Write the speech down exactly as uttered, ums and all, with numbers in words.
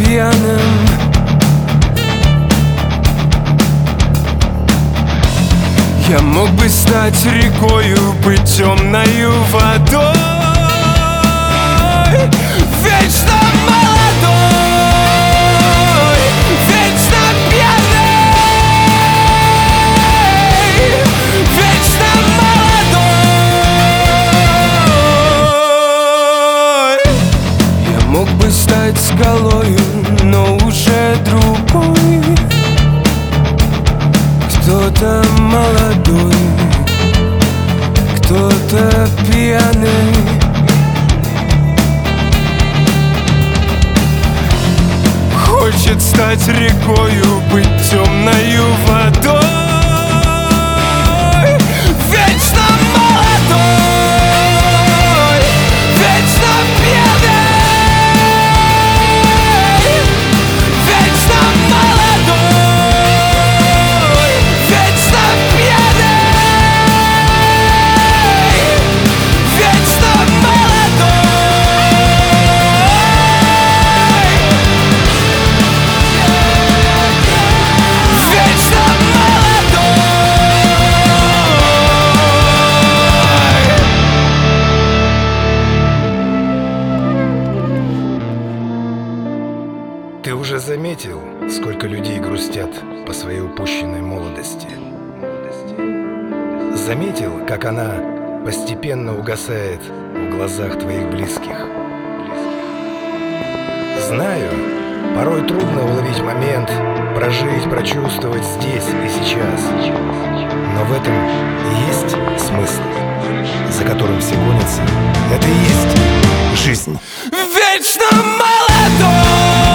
пьяным. Я мог бы стать рекою, быть темною водой, вечно молодой, вечно пьяный, вечно молодой. Я мог бы стать скалою, но уже другой. Кто-то молодой, кто-то пьяный. Хочет стать рекою, быть темною водой, вечно молодой, вечно пьяный, вечно молодой, вечно пьяный, вечно молодой, вечно молодой. Ты уже заметил, сколько людей грустят по своей упущенной молодости? Заметил, как она постепенно угасает в глазах твоих близких? Знаю, порой трудно уловить момент, прожить, прочувствовать здесь и сейчас. Но в этом и есть смысл, за которым все гонятся. Это и есть жизнь. Вечно молодой.